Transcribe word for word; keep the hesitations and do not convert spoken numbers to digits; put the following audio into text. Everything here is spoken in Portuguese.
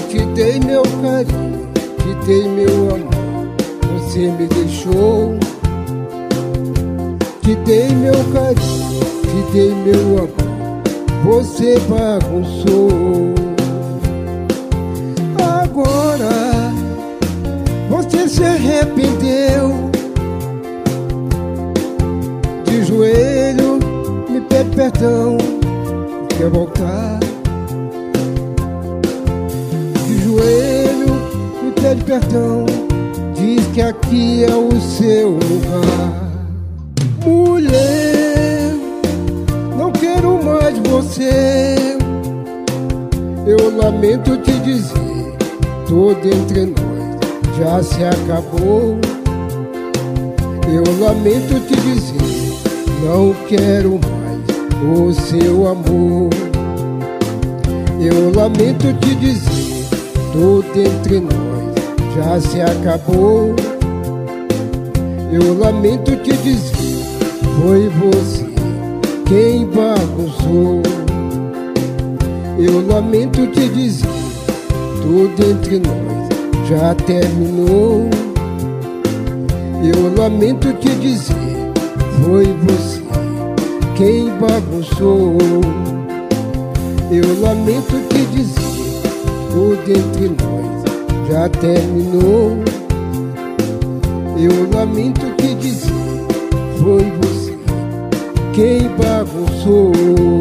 te dei meu carinho, te dei meu amor, você me deixou. Te dei meu carinho, te dei meu amor, você bagunçou. Agora você se arrependeu. De joelho me pede perdão, quer voltar. De joelho me pede perdão, diz que aqui é o seu lugar. Mulher, não quero mais você. Eu lamento te dizer, tudo entre nós já se acabou. Eu lamento te dizer, não quero mais o seu amor. Eu lamento te dizer, tudo entre nós já se acabou. Eu lamento te dizer, foi você quem bagunçou. Eu lamento te dizer, tudo entre nós já terminou. Eu lamento te dizer, foi você quem bagunçou. Eu lamento te dizer, tudo entre nós já terminou. Eu lamento te dizer, foi você quem bagunçou.